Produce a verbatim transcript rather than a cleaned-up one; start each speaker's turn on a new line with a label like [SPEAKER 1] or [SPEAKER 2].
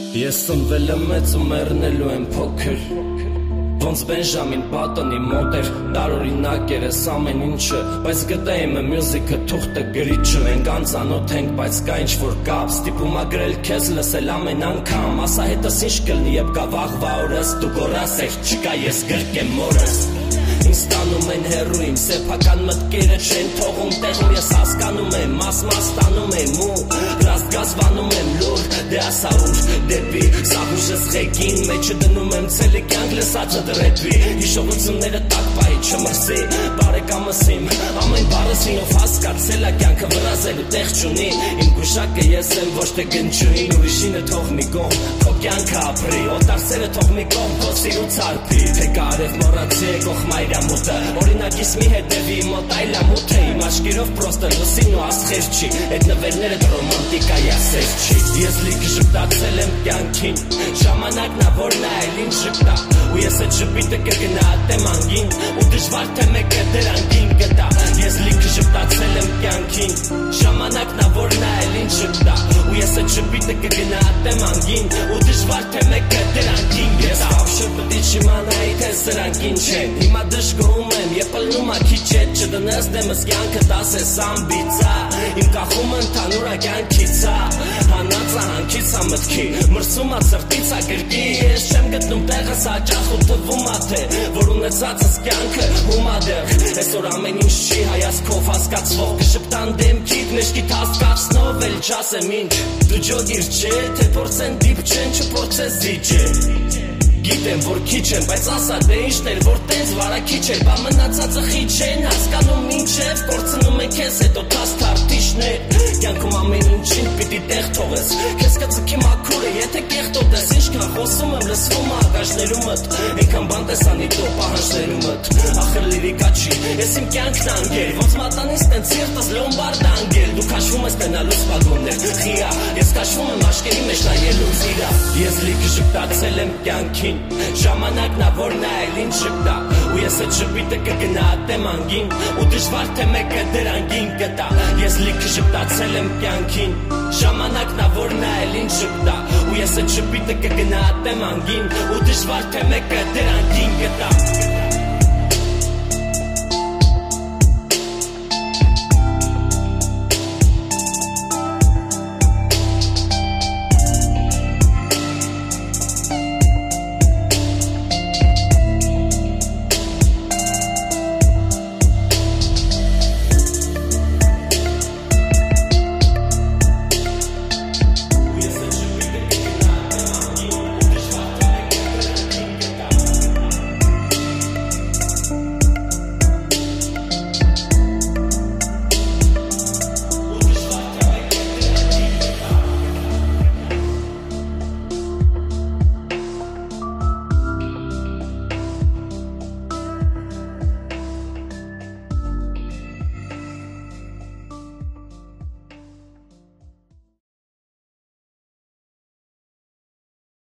[SPEAKER 1] Ես ծնվել եմ մեծ ու մեռնելու եմ փոքր Ոնց Բենջամին Բատոնի մոտ էր Տարօրինակ էր ես ամեն ինչը Բայց գտա իմը մյուզիկը թուղթը գրիչը Մենք անծանոթ ենք, բայց կա ինչ-որ կապ Ստիպում ա գրել քեզ լսել ամեն անգամ Ասա հետս ինչ կլնի, երբ կա վաղվա օրս Դու գոռաս էր չկա, ես գրկեմ մորս Ինձ տանում են հեռու իմ սեփական մտքերը չեն թողում տեղում Ես հասկանում եմ, մաս-մաս տանում եմ ու Ռաստգազվանում եմ լուր, դե ասա ուր դեպի Սաղուշս ղեկին, մեջը դնում եմ ցելի կյանք լսածը դրեպի Հիշողությունները տակ պայի չմրսի, բարեկամս իմ Ամեն բառս ինով հասկացել ա կյանքը վրազելու տեղ չունի Իմ գուշակը ես եմ ոչ թե գնչուին Ուրիշինը թող մի կողմ, քո կյանքը ապրի Օտարսերը թող մի կողմ, քո սիրուց արփի Թե կարև մոռացի եկող մայրամուտը Օրինակիս մի հետևի մոտ այլամուտ է Իմ աշկերով պրոստը լուսին ու աստղեր չի Էդ նվերներդ ռոմանտիկա յասեր չի Ես լիքը շպտացել եմ կյանքին Ժամանակն ա որ նա էլ ինչ շպտա Ու ես այդ շպիտը կգնահատեմ անգին Ու դժվար թե մեկը դրանգին կտա Ես լիքը շպտացել եմ կյանքին Ժամանակն ա որ նա էլ ինչ շպտա Ու ես այդ շպիտը կգնահատեմ անգին Ու դժվար թե մեկը դրանգին կտա Ես ապշը պտի չիմանայի թե սրանք ինչ են Հիմա դժգոհում եմ, երբ ըլնում ա քիչ հետ Չդնես դեմս կյանքը տասես ամբիցա Իմ կախումը ընդհանուր ա կյանքից ա Հանած ա հանքից ա մտքի Մրսում ա սրտից ա գրկի Ես չեմ գտնում տեղս հաճախ ու թվում ա թե Որ ունեցածս կյանքը հում ա դեղ Այսօր ամեն ինչ չի հայացքով հասկացվող Կշպտան դեմքիդ մեջքիդ հասկացնով էլ չասեմ ինչ Դու ջոգիր չէ, թե փորձեն դիպ չեն չփորձես զիջե Գիտեմ, որ քիչ եմ, բայց ասա դե ինչն էր, որ տենց վարակիչ էր Բա մնացածը խիչ են, հասկանում մինչև Կորցնում են քեզ հետո տաս թարտիշներ Կյանքում ամեն ինչին պիտի տեղ թողես Քեզ կծքի մաքուրը, եթե կեղտոտես Ինչքան խոսում եմ, լսվում ա ագաշներումըտ Այնքան բան տեսանի տո պահանջներումըտ Ախր լիրիկա չի, ես իմ կյանքն անգել Ոնց մատանից տենց սիրտս լոմբարդ անգել Դու քաշվում ես տնալուց վագոններ Խիա, ես քաշվում եմ աշկերի մեջ նայելուց իրա Ես լիքը շպտացել եմ կյանքին Ժամանակն ա որ նա էլ ինչ շպտա Ու ես այդ շպիտը կգնահատեմ անգին Ու դժվար թե մեկը դրանգին կտա Ես լիքը շպտացել եմ կյանքին Ժամանակն ա որ նա էլ ինչ շպտա Ու ես այդ շպիտը կգնահատեմ անգին Ու դժվար թե մեկը դրանգին կտա